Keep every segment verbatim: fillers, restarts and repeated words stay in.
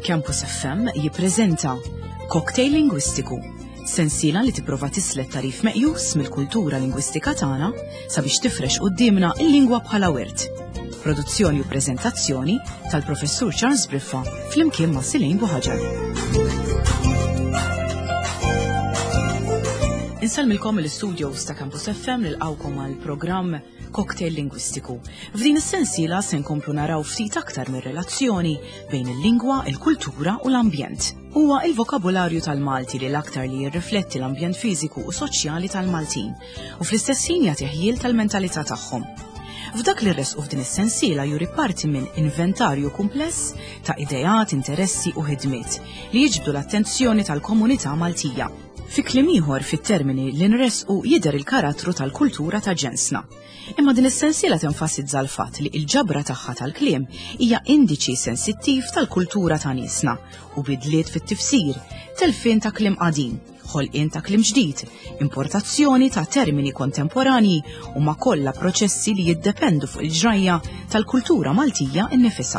Campus F M jippreżenta Cocktail Lingwistiku, sensiela li tipprova tislet tarif meqjus mill-kultura lingwistika tagħna sabiex tifrex qudiemna l-lingwa bħala wirt. Produzzjoni u preżentazzjoni tal-Professur Charles Briffa flimkien ma' Silejn Buħaġar. Insalmilkom l-studios ta' Campus F M nilqawkom għal programm Cocktail Lingwistiku. F'din is-sensiela se nkomplu naraw ftit aktar mir-relazzjoni bejn il-lingwa, il-kultura u l-ambjent. Huwa il-vokabularju tal-Malti li l-aktar li jirrifletti l-ambjent fiżiku u soċjali tal-Maltin u fl-istess ħin jagħti ħjiel tal-mentalità tagħhom. F'dak li rresqu f'din is-sensiela juri parti minn inventarju kumpless ta' idejat, interessi u ħidmiet li jiġbdu l-attenzjoni tal-komunità Maltija. Fi kliem ieħor fit-termini li nresqu jidher il-karattru tal-kultura ta' ġensna. Imma din is-sensiela tenfasizza l-fatt li l-ġabra tagħha tal-kliem hija indiċi sensittiv tal-kultura ta' niesna u bidliet fit-tifsir, telfien ta' kliem qadim, ħolqien ta' kliem ġdid, importazzjoni ta' termini kontemporanji u ma' kollha proċessi li jiddependu fuq il-ġrajja tal-kultura Maltija innifisha.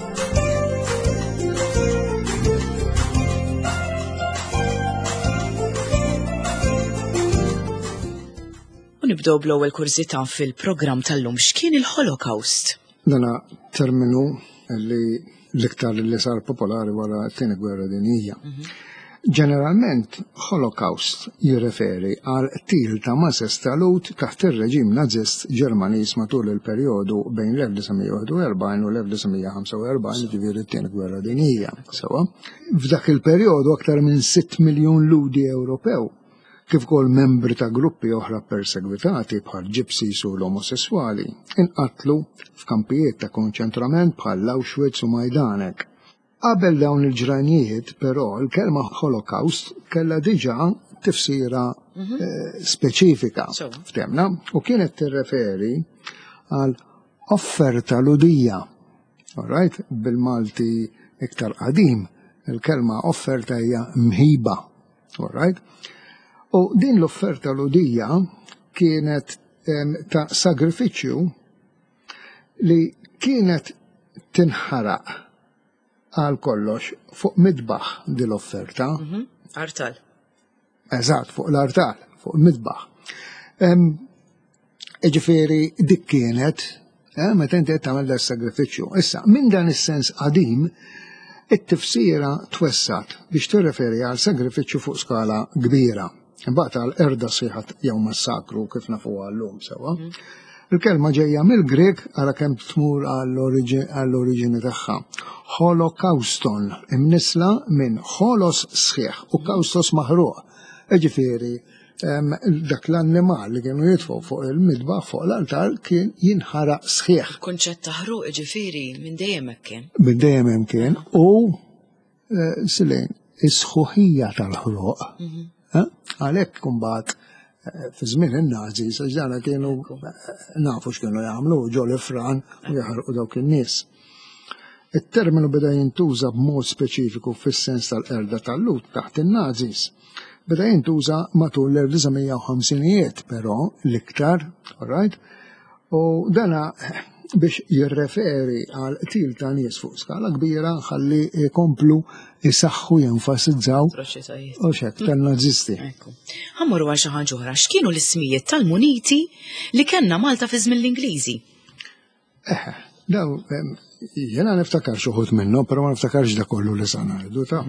Nibdew bl-ewwel kurżità fil-programm tal-lum x'kien il-Holocaust. Dana terminu li l-iktar li sar popolari wara t-tieni gwerra dinjija. Ġeneralment, Holocaust jirreferi għal til ta' masses talut taħt ir-reġim Nazist Ġermaniż matul il-perjodu bejn l-elf u erbajn u l-elf u erbajn ġifieri t-tieni gwerra dinjija. Sewa, f'dak il-perjodu aktar minn sitt miljun ludi Ewropew kif ukoll membri ta' gruppi oħra persegwitati bħal ġipsis u l-omosessuali inqatlu f'kampijiet ta' konċentrament bħal Auschwitz u Majdanek. Qabel dawn il-ġranijiet, però, l-kelma Holocaust kellha diġà tifsira eh, speċifika f'temna u kienet tirreferi għal offerta ludija. All right? Bil-Malti iktar qadim, il-kelma offerta hija mħiba. All right? U din l-offerta ludija kienet um, ta' sagrifiċċju li kienet tinħaraq għal kollox fuq midbaħ din l-offerta. Mm-hmm. Artal. Eżatt, fuq l-artal, fuq il-midbaħ. Um, Ġifieri dik kienet, eh, meta inti qed tagħmel sagrifiċċju. Issa, minn dan is-sens qadim, it-tifsira twessat biex tirreferi għal sagrifiċċju fuq skala kbira. Imbagħad għal-erda sieħat jew massakru kif nafuha llum sewwa. Il-kelma ġejja mill-Grek ara kemm tmur għall-oriġini tagħha. Holocauston imnisla minn holos sħiħ u kaustos maħruq. Ġifieri dak l-annimal li kienu jitfgħu fuq il-midbaħ fuq l-altar kien jinħaraq sħiħ. Kunċett ta' ħruq ġifieri minn dejjem hekk kien. Minn dejjem hemm kien u silejn is-sħuħija tal-ħruq. Għalhekk kumbat fi żmien in-Nazis għax dana kienu nafu x'kienu jagħmlu ġew l-ifran u jaħarqu dawk in-nies. Il-terminu beda jintuża b'mod speċifiku fis-sens tal-qerda tal-lut taħt in-Nazis. Beda jintuża matul l-erba' però l-iktar, all right? U dana biex jirreferi għal til ta' nies fuq skala kbira ħalli jkomplu jisaħħu jenfasizzaw u xek tan-Nazisti. Ħammurru għal xi ħaġa oħra, x'kienu l-ismijiet tal-muniti li kellna Malta fi żmien l-Ingliżi? Eh, daw jiena niftakar xi wħud minnhom, però ma niftakarx dak kollu li sa ngħidu ta'.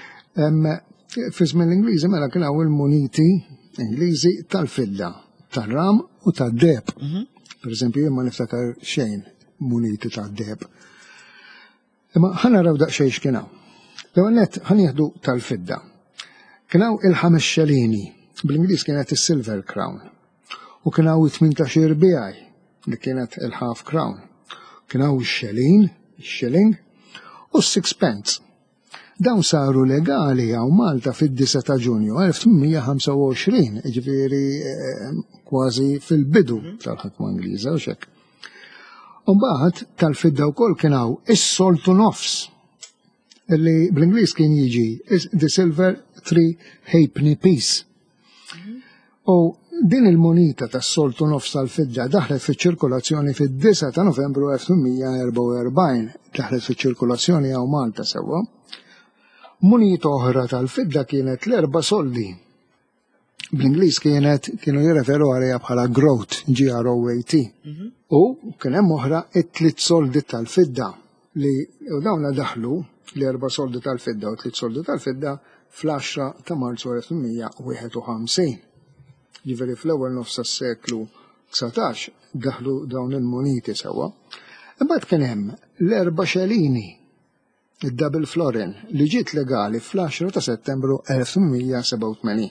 Fi żmien l-Ingliżi mela kien hawn il-muniti Ingliżi tal-fidda, tar-ram u tad-deb. Per eżempju, jien ma niftakar xejn muniti tad-deb. Imma ħana raw daqsxejn x'kien hawn. L-ewwel nett ħan jieħdu tal-fidda. Kien hawn il-ħames xelini, bl-Ingliż kienet is-silver crown. U kien hawn it-tmintax-ir B I li kienet il-half crown. Kien hawn ix-xelin, ix-shilling u s-sixpence. Dawn saru legali għaw Malta fid-disa ta' Ġunju elf tminmija ħamsa u għoxrin, ġifieri kważi fil-bidu tal-ħakma Ingliża u xek. Mbagħad tal-fidda wkoll kien hawn is-soltu nofs, li bl-Ingliż kien jiġi the silver three halfpenny piece. U din il-monita tas-soltu nofs tal-fidda daħlet fiċ-ċirkolazzjoni fid-disa ta' Novembru elf tminmija erba' u erbajn, daħlet fiċ-ċirkolazzjoni għaw Malta sewwa. Munita oħra tal-fidda kienet l-erba' soldi. Bl-Ingliż kienet kienu jirreferu għalija bħala groat, G R O A T. U kien hemm oħra it-tliet soldi tal-fidda li u dawna daħlu l-erba' soldi tal-fidda u tliet soldi tal-fidda fl-għaxra ta' Marzu elf mija wieħed u ħamsin. Ġifieri fl-ewwel nofs tas-seklu tsatax daħlu dawn il-muniti sewwa. Imbagħad kien hemm l-erba' xelini, id-double florin, li ġiet legali fl-għaxra ta' Settembru elf mija seba' u tmenin.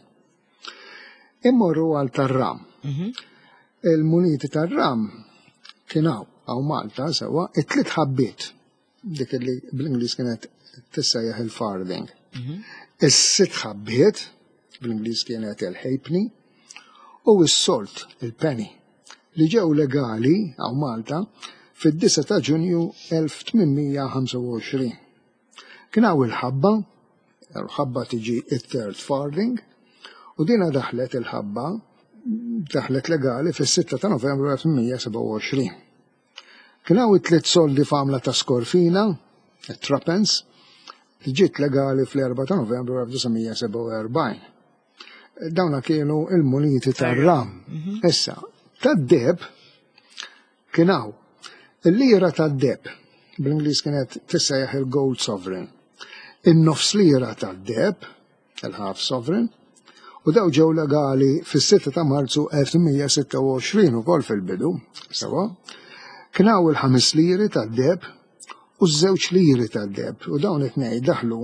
Immorru għal tar-ram. Il-muniti tar-ram kienaw għaw Malta sewwa it-tliet ħabbiet dik li bl-Ingliż kienet tissejjaħ il-farthing. Is-sitt ħabbiet bl-Ingliż kienet il-halfpenny u s-solt il-penny li ġew legali għaw Malta fid-disa ta' Ġunju elf tminmija ħamsa u għoxrin. Kienaw il-ħabba, il-ħabba tiġi it-third farthing, u dina daħlet il-ħabba, daħlet legali fis-sitta ta' Novembru elf mija seba' u għoxrin. Kienaw it-tliet soldi famla ta' skorfina, it-trapence, li ġiet legali fl-erba' ta' Novembru elf mija seba' u erbgħin. Dawna kienu il-muniti tar-ram. Issa, tad-deb kienaw il-lira tad-deb, bl-Ingliż kienet tissejjaħ il-gold sovereign. In-nofs lira tad-deb, il-half sovereign, u daw ġew legali fis-sitta ta' Marzu elf mija sitta u għoxrin ukoll fil-bidu, sewa. Kienaw il-ħames liri tad-deb u ż-żewġ liri tad-deb, u dawn it-tnejn daħlu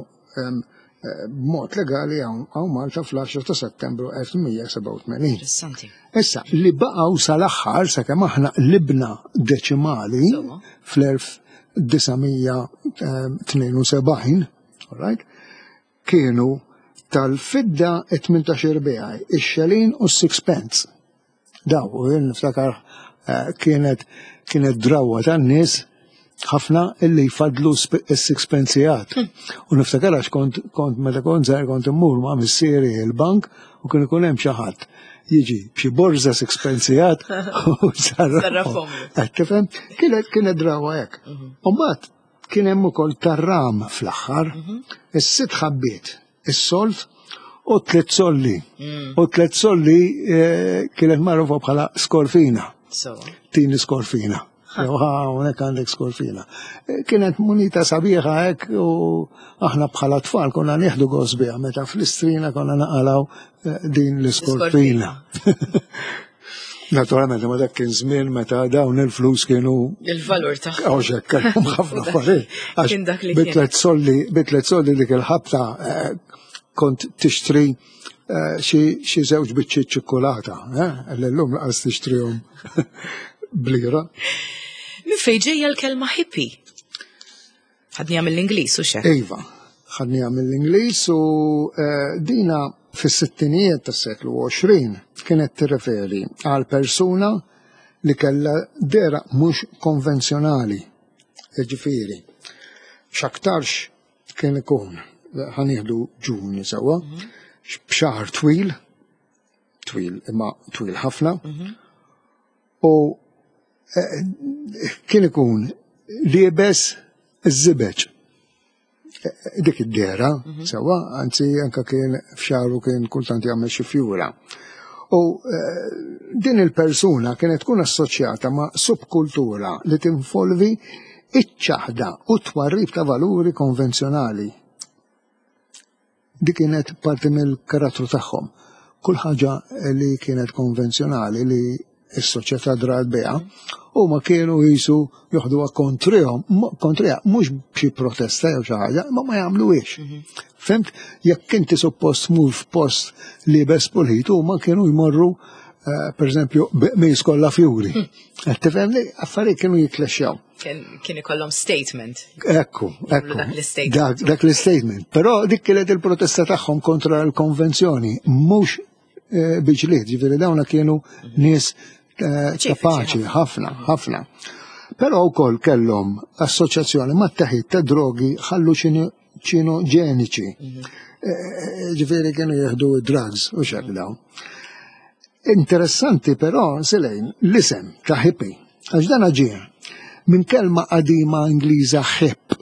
b'mod legali għaw Malta fl-għaxra ta' Settembru elf mija seba' u tmenin. Issa, li baqgħu sal-aħħar sakemm aħna libna deċimali fl-elf disamija tnejn u sebgħin, kienu tal-fidda it-tmintax-ir beħaj, ix-xelin u s-sixpence. Daw, u niftakar kienet kienet drawwa tan-nies ħafna illi jfadlu s-sixpenzijat. U niftakar għax kont meta kont żgħir kont immur ma' missieri il-bank u kien ikun hemm xi ħadd jiġi b'xi borża sixpenzijat u sarrafhom. Tifhem? Kienet kienet drawwa hekk. U mbagħad kien hemm ukoll tar-ram fl-aħħar, is-sitt ħabbiet, is-solt u tliet solli. U tliet solli kienet magħrufa bħala skorfina. Tini skorfina. Unek għandek skorfina. Kienet munita sabiħa hekk u aħna bħala tfal konna nieħdu gost biha meta fl-istrina konna naqalaw din l-iskorfina. Naturalment, ma dak kien żmien meta dawn il-flus kienu il-valur tagħhom. Għax kellhom ħafna affarijiet. Kien dak li bitlet solli, bitlet solli dik il-ħabta kont tixtri xi żewġ biċċiet ċikkulata, llum laqas tixtrihom blira. Min fejn ġejja l-kelma hippie? Ħadniha mill-Ingliż u x'hekk? Iva, ħadniha mill-Ingliż u dina fis-sittinijiet tas-seklu għoxrin kienet tirreferi għal persuna li kellha dera mhux konvenzjonali. Jiġifieri, x'aktarx kien ikun ħanieħdu ġuni sewwa, b'xahar twil, twil imma twil ħafna, u kien ikun liebes iż-żibeġ. Dik id-dera, sewa, anzi anka kien f'xahru kien kultant jagħmel xi fjura. U din il-persuna kienet tkun assoċjata ma' subkultura li tinvolvi iċ-ċaħda u twarrib ta' valuri konvenzjonali. Dik kienet parti mill-karattru tagħhom. Kull ħaġa li kienet konvenzjonali li s-soċjetà drat biha huma kienu jisu joħduha kontrihom, kontriha mhux b'xi protesta jew xi ħaġa, ma ma jagħmluhiex. Fimt, jekk inti suppost tmur f'post liebes pulit huma kienu jmorru pereżempju b'qmis kollha fjuri. Qed tifhem li affarijiet kienu jitlexxew. Kien ikollhom statement. Ekku, ekku. Dak l-statement. Però dik kienet il-protesta tagħhom kontra l-konvenzjoni, mhux biġliet, ġifieri dawna kienu nies kapaċi ħafna, ħafna. Però wkoll kellhom assoċjazzjoni ma' teħid ta' drogi ħalluċinoġeniċi. Ġifieri kienu jieħdu drugs u x'hekk dawn. Interessanti però silejn l-isem ta' hippie, għax dan ġie minn kelma qadima Ingliża hip.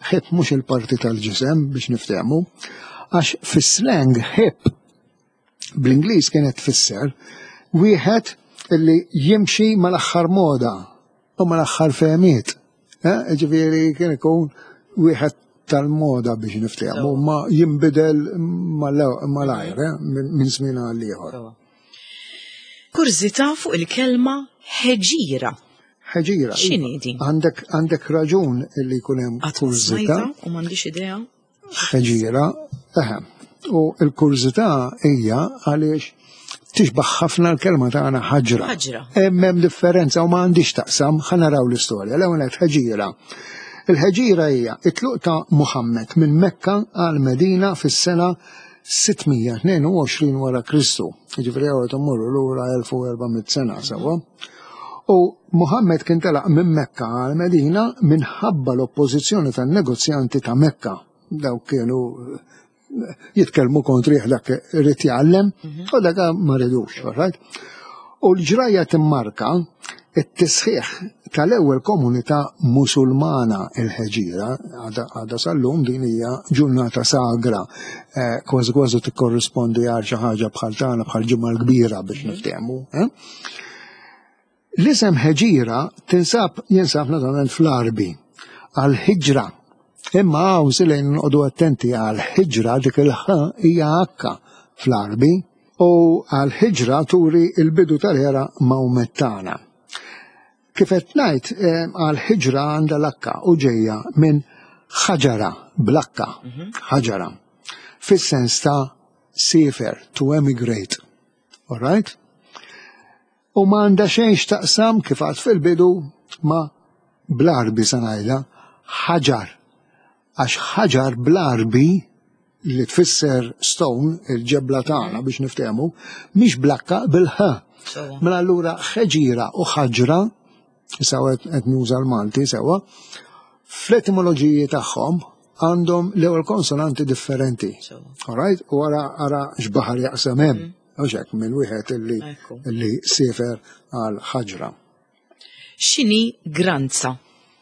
hip mhux il-parti tal-ġisem biex niftehmu, għax fis-slang hip bl-Ingliż kienet tfisser wieħed illi jimxi mal-aħħar moda u mal-aħħar fehmiet. Ġifieri kien ikun wieħed tal-moda biex niftehmu, ma jinbidel mal-ajr minn żmien għal ieħor. Kurżità fuq il-kelma ħeġira. Ħeġira. X'inhi din? Għandek għandek raġun illi jkun hemm kurzità. U m'għandix idea. Ħeġira, eħe. U l-kurzità hija għaliex tixbaħ ħafna l-kelma tagħna ħaġra. Ħaġra. Hemm hemm differenza u m'għandix taqsam, ħa naraw l-istorja. L-ewwel qed ħeġira. Il-ħeġira hija it-tluq ta' Muhammad minn Mekka għal Medina fis-sena sittmija tnejn u għoxrin wara Kristu. Jiġifieri għawet immorru lura elf u erba'miet sena sewwa. U Muhammad kien telaq minn Mekka għal Medina minħabba l-oppożizzjoni tan-negozjanti ta' Mekka. Dawk kienu jitkellmu kontrih dak irid jgħallem u dak ma ridux, right? U l-ġrajja timmarka it-tisħiħ tal-ewwel komunità Musulmana il-Ħeġira, għadha sal-lum din hija ġurnata sagra, kważi kważi tikkorrispondi għal xi ħaġa bħal tagħna bħal ġimgħa l-kbira biex niftehmu. L-isem Ħeġira tinsab jinsab naturalment fl-Arbi għal-ħiġra. Imma hawn silejn nqogħdu attenti għal-ħiġra dik il-ħa hija akka fl-Arbi u għal-ħiġra turi il-bidu tal-era Mawmettana. Kif qed ngħid għal-ħiġra għandha l-akka u ġejja minn ħaġara bl-akka, ħaġara, fis-sens ta' siefer, to emigrate. All right? U ma għandha xejn x'taqsam kif għad fil-bidu ma bl-Arbi se ngħidha ħaġar. Għax ħaġar bl-Arbi li tfisser stone, il-ġebla tagħna biex niftehmu, mhix blakka bil-ħa. Mela allura ħeġira u ħaġra, issa qed nuża l-Malti sewwa, fl-etimoloġiji tagħhom għandhom l-ewwel konsonanti differenti. All right? U ara ara x'baħar jaqsam hemm. Għax hekk minn wieħed illi illi siefer għal ħaġra. X'inhi granza?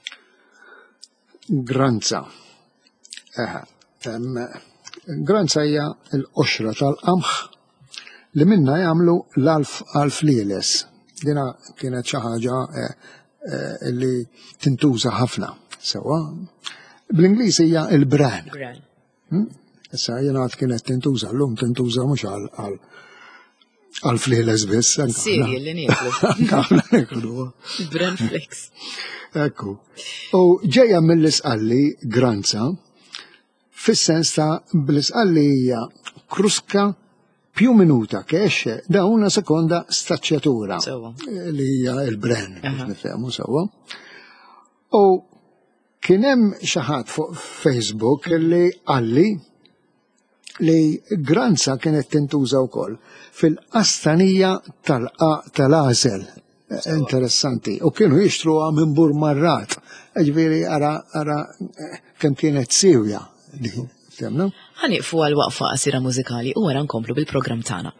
Granza. Eħe. Granza hija l-qoxra tal-qamħ li minna jagħmlu l-alf alf lieles. Dina kienet xi ħaġa li tintuża ħafna sewwa. Bl-Ingliż hija l-bran. Issa jiena kienet tintuża llum tintuża mhux għal alf lieles biss. Sirji li nieklu. Għamla nieklu. Bran flakes. Ekku. U ġejja mill-isqalli granza fis-sens ta' bl-isqalli hija kruska più minuta che esce da una seconda stacciatura li hija l-bran nifhemu sewwa. U kien hemm xi ħadd fuq Facebook li qalli li granza kienet tintuża wkoll fil-qastanija tal-għażel. Interessanti. U kienu jixtruha minn Burmarrat. Ġifieri ara ara kemm kienet sewja li temna. Ħaniqfu għal waqfa qasira mużikali u wara nkomplu bil-programm tagħna.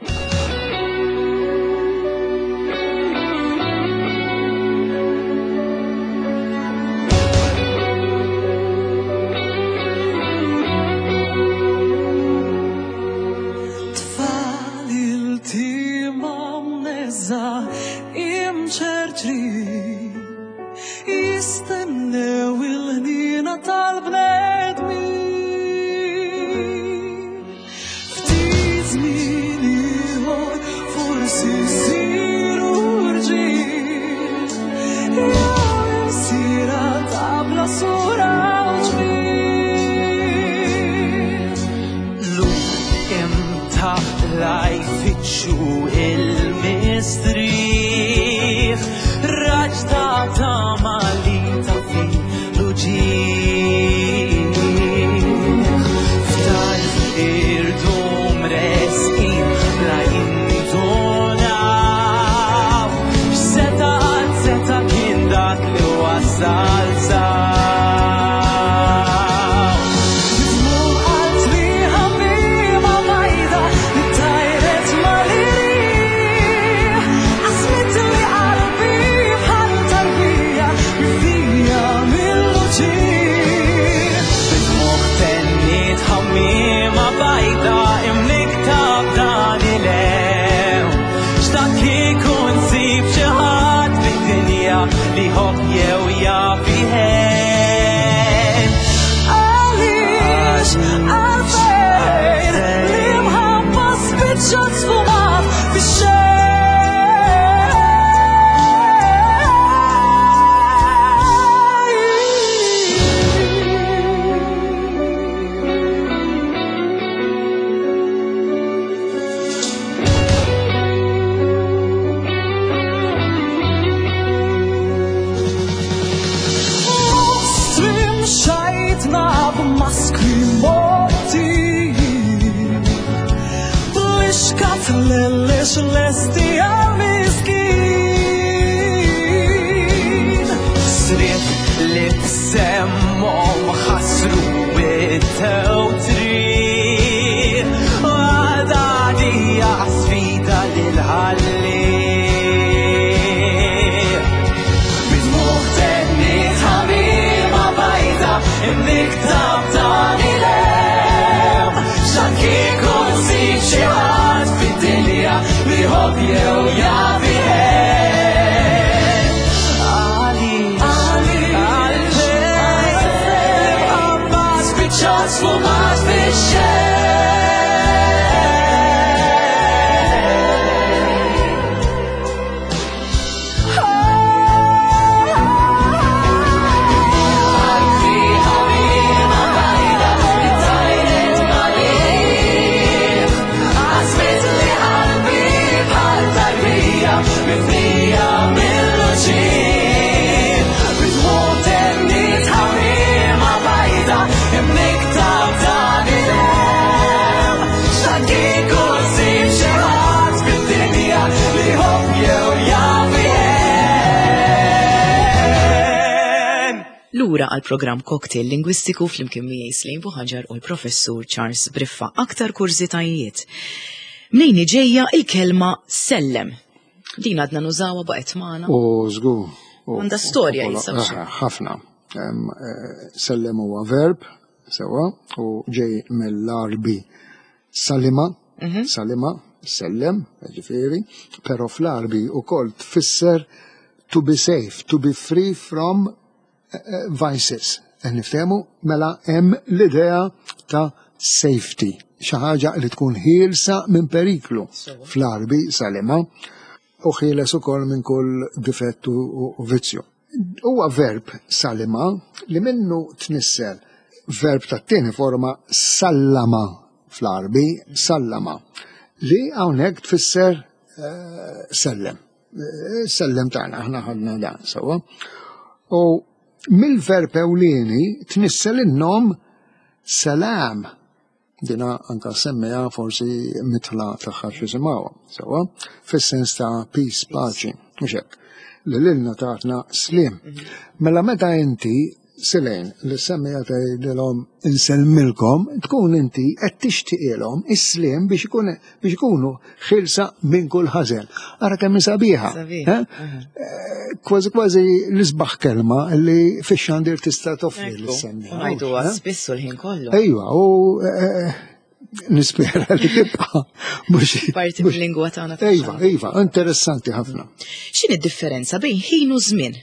Jistennew il-ħnina tal-bnedmi ftit żmien לאלה שלסטי המסכין שריף לבשמם חסרו בתאותרי ועדעדי יעספידה ללהלי בתמוך תנית המים הביתה אם נכתב תני לב שקי קורסית שעת פידליה ויהוב יאויה ויהב עלי עלי על פב עבס בצ'ת סלומת ושב Lura għal programm Cocktail Lingwistiku fl-imkien miegħi Slejn Buħaġar u l-professur Charles Briffa. Aktar kurzitajiet. Mnejn ġejja il-kelma sellem. Din għadna nużawha baqgħet magħna. U żgur. Għandha storja jisab. Ħafna. Sellem huwa verb, sewa, u ġej mill-arbi salima, salima, sellem, ġifieri, però fl-arbi ukoll tfisser to be safe, to be free from vices. Niftehmu mela hemm l-idea ta' safety, xi ħaġa li tkun ħielsa minn periklu fl-arbi salima u ħieles ukoll minn kull difett u vizzju. Huwa verb salima li minnu tnisser verb tat-tieni forma sallama fl-arbi sallama li hawnhekk tfisser sellem. Sellem tagħna aħna ħadna dan sewwa. U mill-verb ewlieni tnissel in-nom salam. Dina anka semmija forsi mitħla tagħha x'isimgħuha, sewwa, fis-sens ta' peace, paċi, mhux hekk. Li lilna tatna slim. Mela meta inti silejn li semmija tgħidilhom insellmilkom, tkun inti qed tixtieqilhom is-slim biex ikunu ħilsa minn kull ħażen. Ara kemm sabiħa. Kważi kważi l-isbaħ kelma li fix-xandir tista' toffri lis-semmija. Ngħiduha spissu l-ħin kollu. Ejwa, u nispera li tibqa' mhux parti mill-lingwa tagħna. Ejwa, ejwa, interessanti ħafna. X'inhi d-differenza bejn ħin u żmien?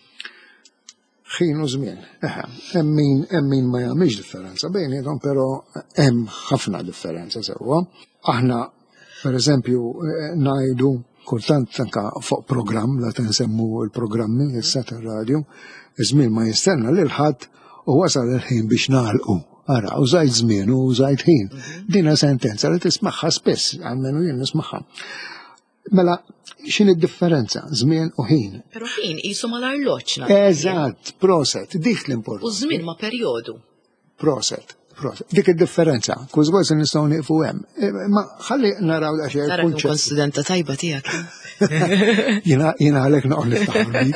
Ħin u żmien. Hemm min ma jagħmilx differenza bejniethom, però hemm ħafna differenza sewwa. Aħna pereżempju ngħidu kultant anke fuq programm la tinsemmu l-programmi issa tar-radju, iż-żmien ma jistenna lil ħadd u wasal il-ħin biex nagħlqu. Ara, użajt żmien u użajt ħin. Dina sentenza li tismagħha spiss, għalmenu jien nismagħha. Mela, x'inhi d-differenza żmien u ħin? Però ħin qisu mal-arloġġ. Eżatt, proset, dik l-importanza. U żmien ma' perjodu. Proset, proset. Dik id-differenza, kuż kważi nistgħu nieqfu hemm. Ma ħalli naraw għaxejn Tara kun studenta tajba tiegħek. Jiena jiena għalhekk noqgħod niftaħ.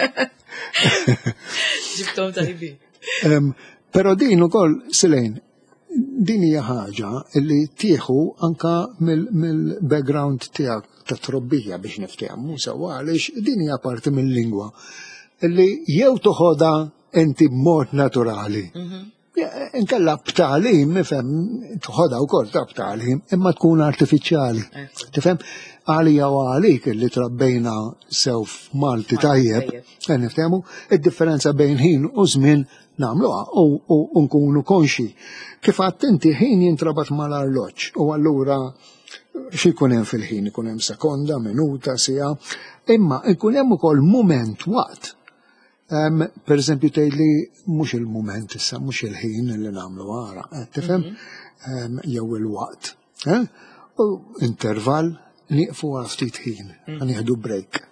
Ġibthom tajbin. Però din ukoll silejn, din hija ħaġa li tieħu anka mill-background tiegħek ta' trobbija biex niftehmu sewwa għaliex din hija parti mill-lingwa li jew toħodha inti b'mod naturali. Inkella b'tagħlim nifhem toħodha wkoll ta' b'tagħlim imma tkun artifiċjali. Tifhem għalija u għalik li trabbejna sew f'Malti tajjeb, niftehmu id-differenza bejn ħin u żmien nagħmluha u nkunu konxi. Kif għadt inti ħin jintrabat mal-arloġġ u allura x'ikun hemm fil-ħin, ikun hemm sekonda, minuta, siegħa, imma ikun hemm ukoll mument waqt. Pereżempju tgħidli mhux il-mument issa, mhux il-ħin li nagħmlu wara, tifhem? Jew il-waqt. U intervall nieqfu għal ftit ħin, nieħdu break.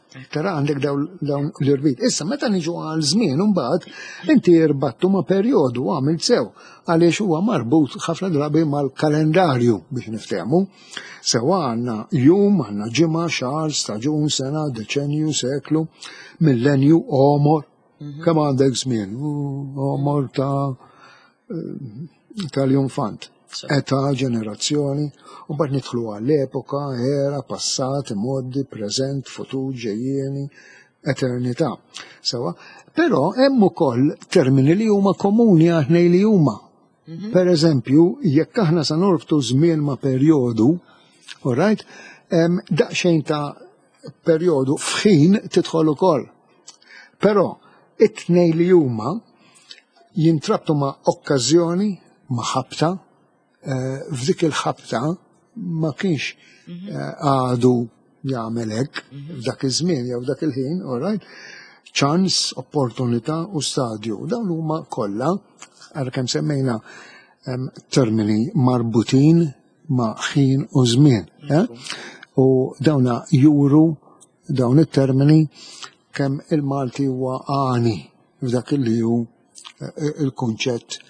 Tara għandek dawn l-irbit. Issa, meta niġu għal żmien imbagħad, inti jirbattu ma' perjodu għamilt sew għaliex huwa marbut ħafna drabi mal-kalendarju biex niftehmu. Sewa għandna jum, għandna ġimgħa, xahar, staġun, sena, deċenju, seklu, millenju, omor. Kemm għandek żmien? Omor ta' tal-jumfant. Età, ġenerazzjoni, u bad nidħlu għall-epoka, era, passat, moddi, preżent, futur, ġejjieni, eternità. Sewa, però hemm ukoll termini li huma komuni għaħnej li huma. Per eżempju, jekk aħna sa norbtu żmien ma' perjodu, all right, hemm daqsxejn ta' perjodu f'ħin tidħol ukoll. Però it-tnej li huma jintrabtu ma' okkażjoni, ma' ħabta, f'dik il-ħabta ma kienx għadu jagħmel hekk f'dak iż-żmien jew f'dak il-ħin, all right, ċans, opportunità u stadju. Dawn huma kollha għalkemm semmejna termini marbutin ma' ħin u żmien. U dawna juru dawn it-termini kemm il-Malti huwa għani f'dak li hu il-kunċett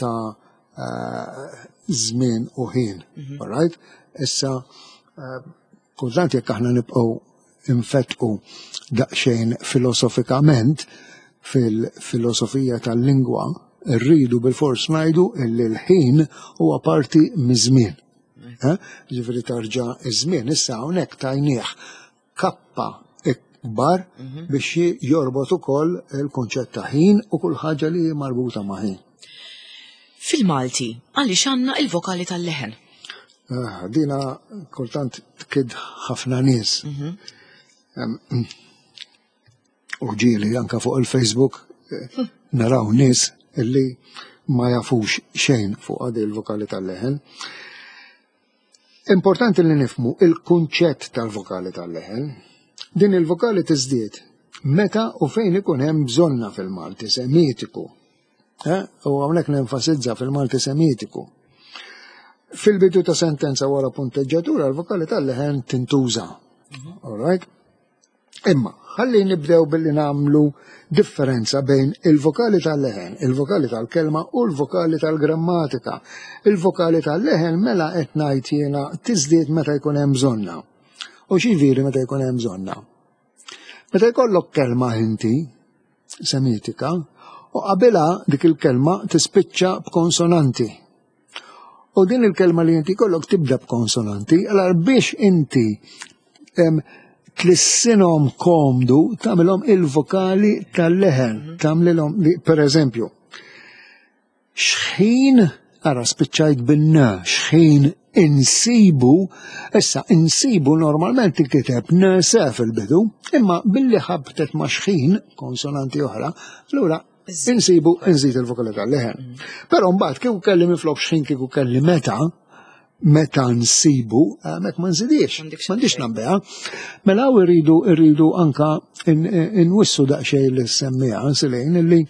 ta' żmien u ħin, all right? Issa, kultant jekk aħna nibqgħu infettqu daqsxejn filosofikament fil-filosofija tal-lingwa, rridu bil-fors ngħidu illi l-ħin huwa parti miż-żmien. Ġifieri tarġa' iż-żmien issa hawnhekk tajnieh kappa kbar biex jorbot ukoll il-kunċett ta' ħin u kull ħaġa li marbuta ma' ħin. Fil-Malti, għaliex għandna il-vokali tal-leħen? Dina kultant tkid ħafna nies. U ġieli anka fuq il-Facebook naraw nies illi ma jafux xejn fuq għadi il-vokali tal-leħen. Importanti li nifmu il-kunċett tal-vokali tal-leħen. Din il-vokali tiżdied meta u fejn ikun hemm bżonna fil-Malti semitiku. U għawnek nenfasizza fil-Malti semitiku. Fil-bidu ta' sentenza wara punteġġatura, l-vokali tal-leħen tintuża. All right? Imma, ħalli nibdew billi namlu differenza bejn il-vokali tal-leħen, il-vokali tal-kelma u l-vokali tal-grammatika. Il-vokali tal-leħen mela qed ngħid jiena tiżdied meta jkun hemm bżonna. U x'jiġifieri meta jkun hemm bżonna? Meta jkollok kelma inti semitika, u qabela dik il-kelma tispiċċa b'konsonanti. U din il-kelma li inti kollok tibda b'konsonanti, għal biex inti tlissinhom komdu tagħmilhom il-vokali tal-leħen, tagħmlilhom per eżempju. Xħin, ara spiċċajt bin-na, xħin insibu, issa insibu normalment tinkiteb nasa fil-bidu, imma billi ħabtet ma' xħin, konsonanti oħra, allura insibu inżid il-vokali tal-leħen. Però mbagħad kieku kelli minflok xħin kieku kelli meta, meta nsibu, mek ma nżidiex, m'għandix nabbeha. Mela u rridu rridu anka inwissu daqsxejn li semmija silejn illi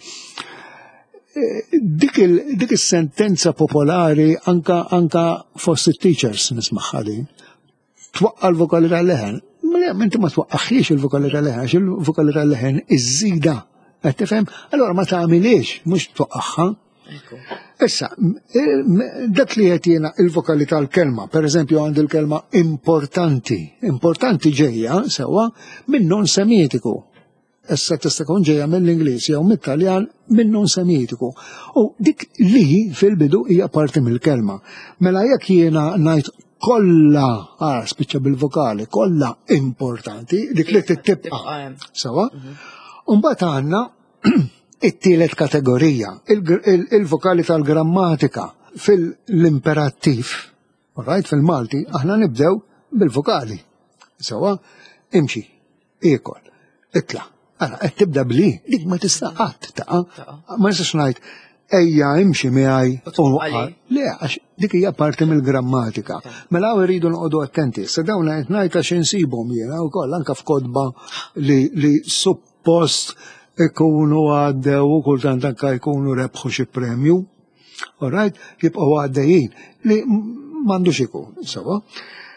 dik is-sentenza popolari anka anka fost it-teachers nismaħħa din. Twaqqa l-vokali tal-leħen. Inti ma twaqqaħiex il-vokali tal-leħen, għax il-vokali tal-leħen iż-żida. Qed tifhem? Allora ma tagħmilx, mhux twaqqaħħa. Issa, dak li qed jiena il-vokali tal-kelma, pereżempju għandi l-kelma importanti. Importanti ġejja sewwa minn non semitiku. Issa tista' tkun ġejja mill-Ingliż jew mit-Taljan minn non semitiku. U dik li fil-bidu hija parti mill-kelma. Mela jekk jiena ngħid kollha, ara spiċċa bil-vokali, kollha importanti, dik li tibqa' sewwa. Mbagħad għandna it-tielet kategorija, il-vokali tal-grammatika fil-imperattiv, all right, fil-Malti, aħna nibdew bil-vokali. Sewwa, imxi, ikol, itla. Ara, qed tibda bli, dik ma tista' qatt taqa'. Ma nistax ngħid ejja imxi miegħi u le, għax dik hija parti mill-grammatika. Mela irridu noqogħdu attenti. Sa dawn qed ngħid għax insibhom jiena wkoll anke f'kotba li suppost ikunu għaddew u kultant anke jkunu rebħu xi premju. All right, jibqgħu għaddejjin li m'għandux ikun, sewwa.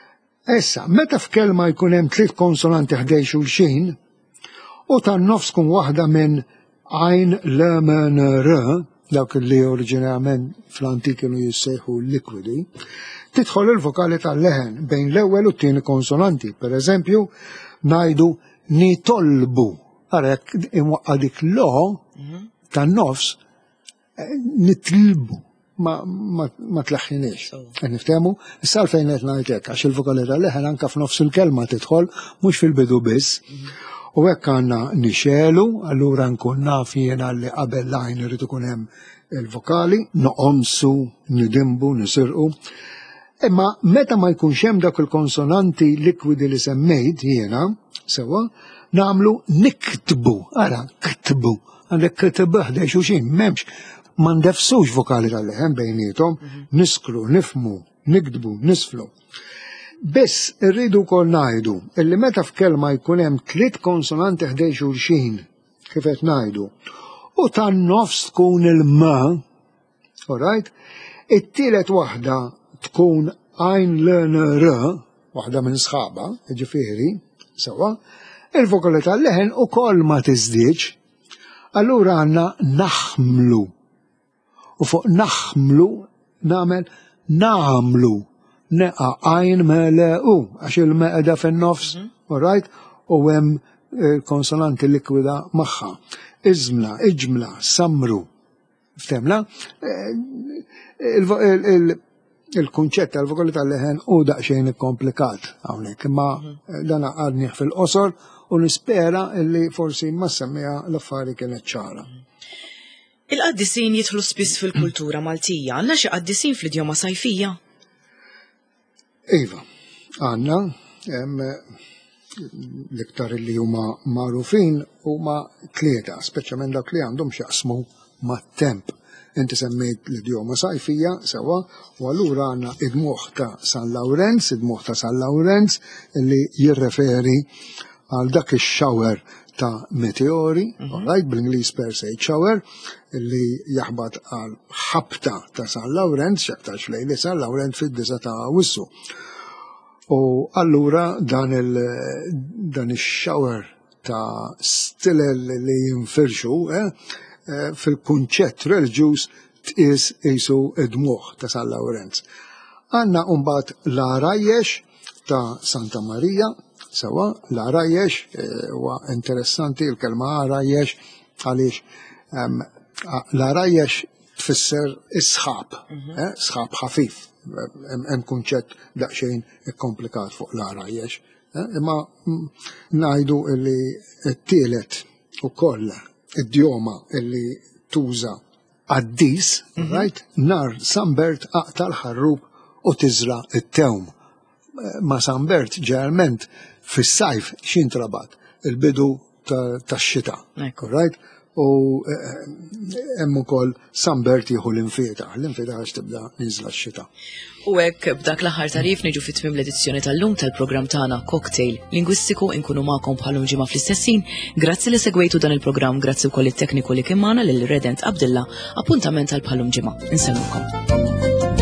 Issa, meta f'kelma jkun hemm tliet konsonanti ħdej xulxin u tan-nofs tkun waħda minn għajn l-men r, dawk li oriġinarjament fl-antik kienu jissejħu liquidi, tidħol il-vokali tal-leħen bejn l-ewwel u t-tieni konsonanti. Per eżempju, ngħidu nitolbu. Ara jekk imwaqqa dik lo tan-nofs nitlbu. ma, ma, ma tlaħħinix. Niftehmu, issa fejn qed ngħid hekk għax il-vokali tal-leħen anke f'nofs il-kelma tidħol mhux fil-bidu biss. U hekk għandna nixelu, allura nkun naf jiena li qabel l-għajn irid ikun hemm il-vokali, noqomsu, nidimbu, nisirqu. Imma meta ma jkunx hemm dak il-konsonanti likwidi li semmejt jiena sewwa, nagħmlu niktbu, ara ktbu, għandek ktbu ħdej xulxin, m'hemmx. Ma ndefsux vokali tal-leħen bejnietom, niskru, nifmu, nikdbu, nisflu. Biss irridu wkoll ngħidu illi meta f'kelma jkun hemm tliet konsonanti ħdej xulxin, kif qed ngħidu, u tan-nofs tkun il-m, all right? It-tielet waħda tkun għajn l r, waħda minn sħaba, ġifieri, sewwa, il-vokali tal-leħen ukoll ma tiżdiex, allura għandna naħmlu. U fuq naħmlu nagħmel nagħmlu neqa għajn mele u għax il-meqda fin-nofs, all right? U hemm konsonanti likwida magħha. Iżmla, iġmla, samru. Ftemla? Il-kunċett tal-vokali tal-leħen u daqsxejn ikkomplikat hawnhekk, imma dan għadnieh fil-qosor u nispera li forsi ma semmiha l-affari kienet ċara. Il-qaddisin jidħlu spiss fil-kultura Maltija, għandna xi qaddisin fl-idjoma sajfija? Iva, għandna hemm l-iktar li huma magħrufin huma tlieta, speċjalment dak li għandhom x'jaqsmu mat-temp. Inti semmejt l-idjoma sajfija sewwa, u allura għandna id-dmuħ ta' San Lawrenz, id-dmuħ ta' San Lawrenz li jirreferi għal dak ix-shower ta' meteori, all right, bl-Ingliż Perseid shower, li jaħbad għal ħabta ta' San Lawrenz, x'aktar xlejli San Lawrenz fid-disa ta' Wissu. U allura dan il-dan ix-shower ta' stilel li jinfirxu eh, fil-kunċett reliġjuż tqis qisu id-dmuħ ta' San Lawrenz. Għandna mbagħad l-Arajjex ta' Santa Marija, sewa, l-Arajjex huwa interessanti l-kelma Arajjex għaliex l-Arajjex tfisser is-sħab, sħab ħafif. Hemm kunċett daqsxejn ikkomplikat fuq l-Arajjex. Imma ngħidu li t-tielet ukoll id-djoma li tuża għaddis, right? Nar Sambert aqta l-ħarrub u tiżra it-tewm. Ma Sambert ġeneralment fis-sajf x'intrabat il-bidu tax-xita, right? U hemm ukoll Sambert jieħu l-infietaħ, l-infietaħ għax tibda niżla x-xita. U hekk b'dak l-aħħar tarif niġu fit-tmiem l-edizzjoni tal-lum tal-programm tagħna Cocktail Lingwistiku inkunu magħkom bħalhom ġimgħa fl-istessin. Grazzi li segwejtu dan il-programm, grazzi wkoll it-tekniku li kien magħna lil Redent Abdillah, appuntament tal bħalhom ġimgħa. Insellmukom.